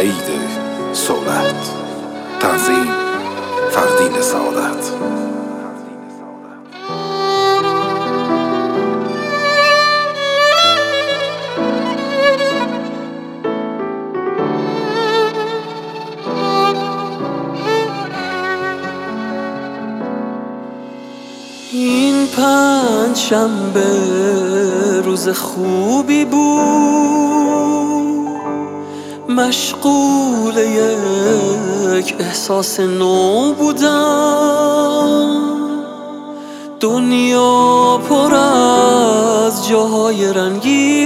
سعید صحبت. تنظیم فردین سعادت. این پنجشنبه روز خوبی بود، مشغول یک احساس نو بودم. دنیا پر از جاهای رنگی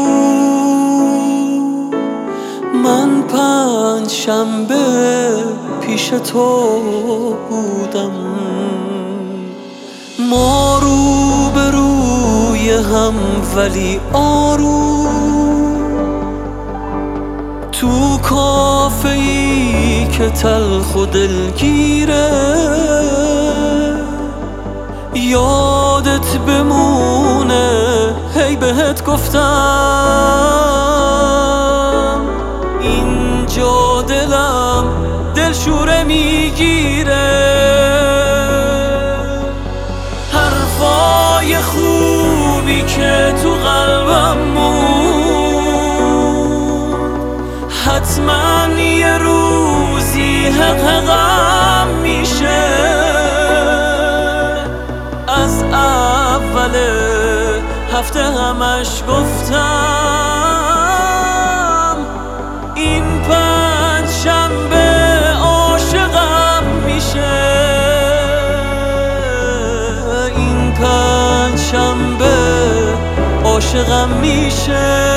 بود، من پنجشنبه پیش تو بودم. ما رو به روی هم ولی آروم، تو کافه ای که تلخ و دلگیره. یادت بمونه هی بهت گفتم، اینجا دلم دلشوره میگیره. حرفای خوبی که تو قلبم موند، حتما یه روزی حقم میشه. از اول هفته همش گفتم، این پنجشنبه عاشقم میشه. این پنجشنبه عاشقم میشه.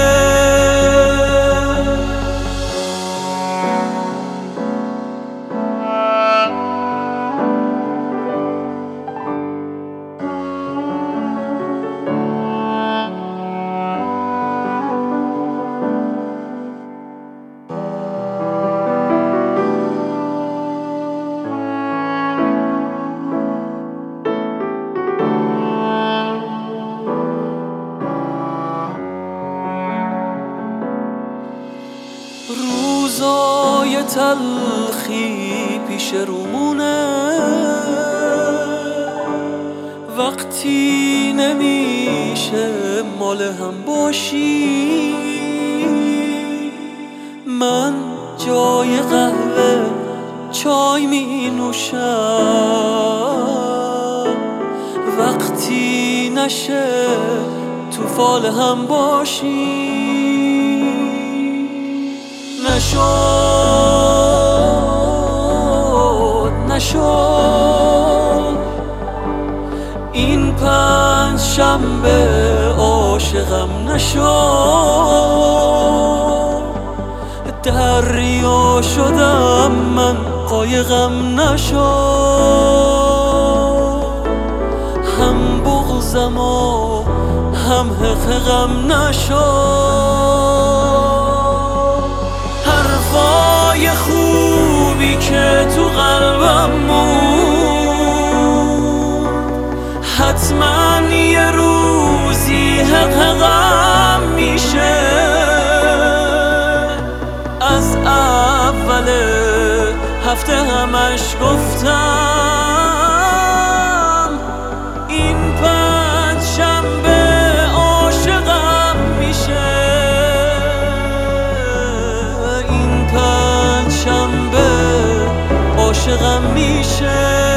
روزای تلخی پیش رومونه، وقتی نمیشه مال هم باشی. من جای قهوه چای می نوشم، وقتی نشه تو فال هم باشی. نشد این پنجشنبه عاشقم نشد. دریا شدم من قایقم نشد. هم بغضم و هم حقم نشد. حرفای خوبی که تو قلبم موند، حتما یه روزی حقم میشه. از اول هفته همش گفتم، این پنجشنبه عاشقم میشه. این پنجشنبه عاشقم میشه.